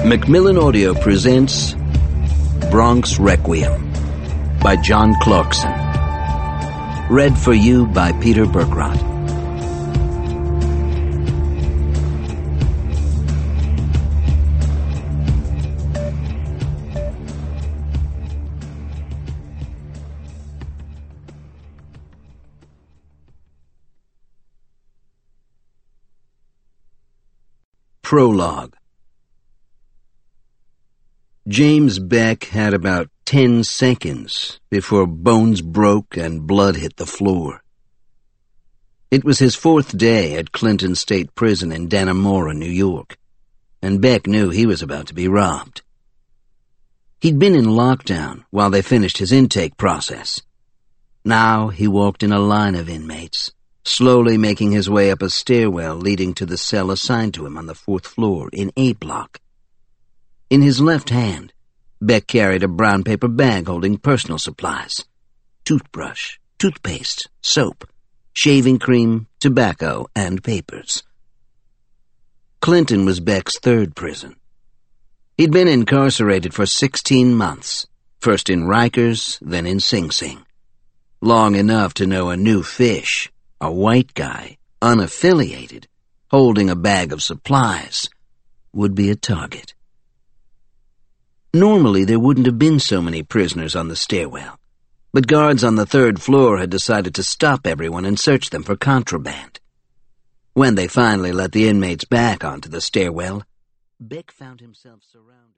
Macmillan Audio presents Bronx Requiem by John Clarkson. Read for you by Peter Berkrot. Prologue. James Beck had about 10 seconds before bones broke and blood hit the floor. It was his 4th day at Clinton State Prison in Dannemora, New York, and Beck knew he was about to be robbed. He'd been in lockdown while they finished his intake process. Now he walked in a line of inmates, slowly making his way up a stairwell leading to the cell assigned to him on the 4th floor in A block. In his left hand, Beck carried a brown paper bag holding personal supplies: toothbrush, toothpaste, soap, shaving cream, tobacco, and papers. Clinton was Beck's 3rd prison. He'd been incarcerated for 16 months, first in Rikers, then in Sing Sing. Long enough to know a new fish, a white guy, unaffiliated, holding a bag of supplies, would be a target. Normally, there wouldn't have been so many prisoners on the stairwell, but guards on the 3rd floor had decided to stop everyone and search them for contraband. When they finally let the inmates back onto the stairwell, Beck found himself surrounded.